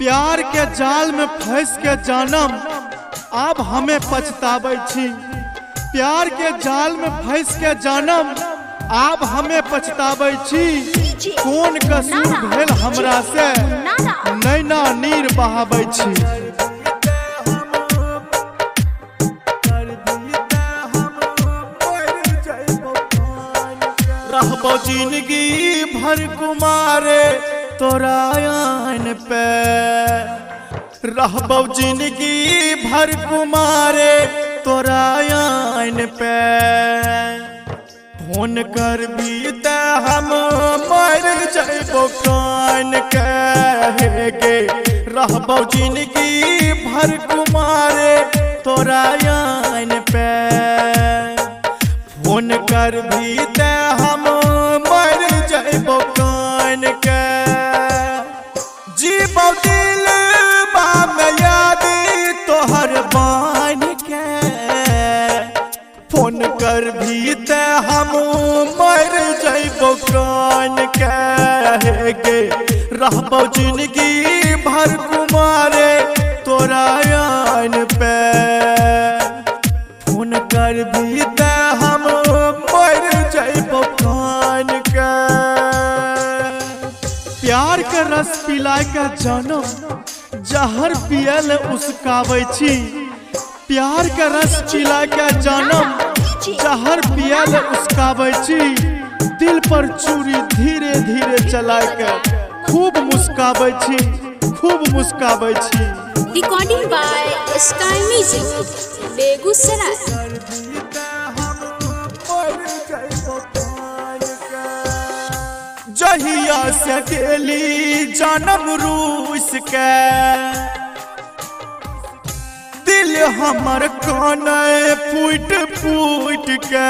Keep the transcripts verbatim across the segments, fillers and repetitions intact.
प्यार के जाल में फंस के जानम अब हमें पछताबै छी। प्यार के जाल में फंस के जानम अब हमें पछताबै छी। कौन कसूर भेल हमरा से नैना नीर बहाबै छी। रहबो जिंदगी भर कुमारे तोरा आन पे, रहबो जिंदगी भर कुमारे तोरा आन पे। फोन कर भी ते हम मर जइबो कान के गे। रहबो जिंदगी भर कुमारे तोरा आन पे। फोन कर भी ते हम मर जइबो कान के। जीबो दिल में याद तोहर बान के। फोन कर भी ते हम मर जइबो कान के गे। रहबो जिंदगी भर कुमारे तोरा आन पे। फोन कर भी ते हम मर जइबो कान के। प्यार के रस पिला के जानम जहर पियल उसकाबै छी। प्यार के रस पिला के जानम जहर पियल उसकाबै छी। दिल पर चूड़ी धीरे धीरे चला के खूब मुस्काबै छी, खूब मुस्काबै छी। Recording by sky music Begusarai. जहिया से गेली जानम रूस के दिल हमर काने फूट फूट के।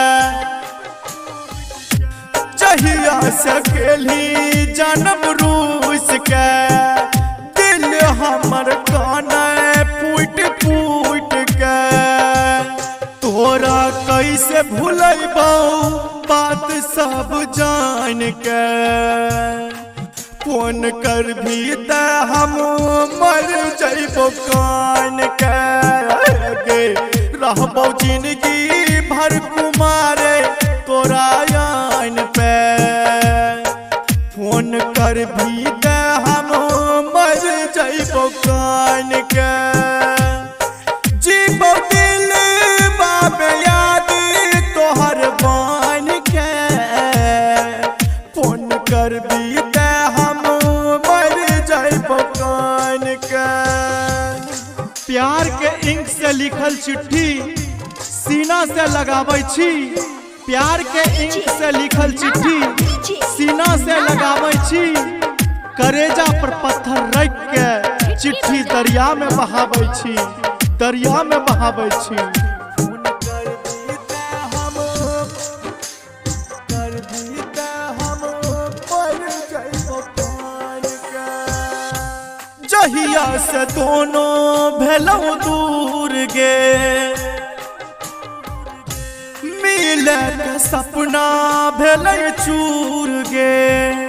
जहिया से गेली जानम रूस के दिल हमर काने फूट फूट के। तोरा कैसे भूलैबो बात सब जान के। फोन कर भी ते हम मर जइबो कान के गे। रहबो जिंदगी भर कुमारे तोरा आन पे। फोन कर भी ते हम मर जइबो कान के। जीबो दिल में याद तोहर बान के। फोन कर भी ते हम मर जइबो कान के। प्यार के इंक से लिखल चिट्ठी सीना से लगाबै छी। प्यार के इंक से लिखल चिट्ठी सीना से लगाबै छी। करेजा पर पत्थर रख के चिट्ठी दरिया में बहाबै छी, दरिया में बहाबै छी। जहिया से दोनों भेलौ दूर गे मिले के सपना भेलै चूर गे।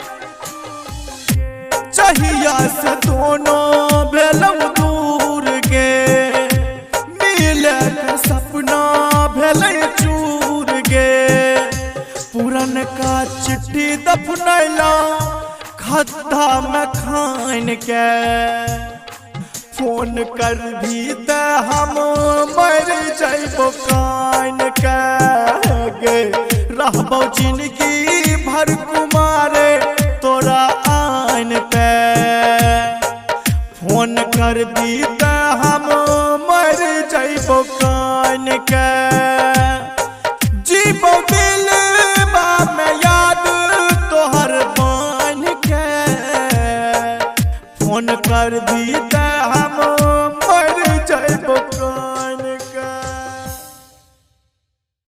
जहिया से दोनों भेलौ दूर गे मिले के सपना भेलै चूर गे। पुरनका चिट्ठी दफनैला खद्दा में खान के। फोन कर भी ते हम मर जइबो कान के गे। रहबो जिंदगी भर कुमारे तोरा आन पे। फोन कर भी ते हम मर जइबो कान के। जीबो दिल में याद तोहर बान के। फोन कर भी ते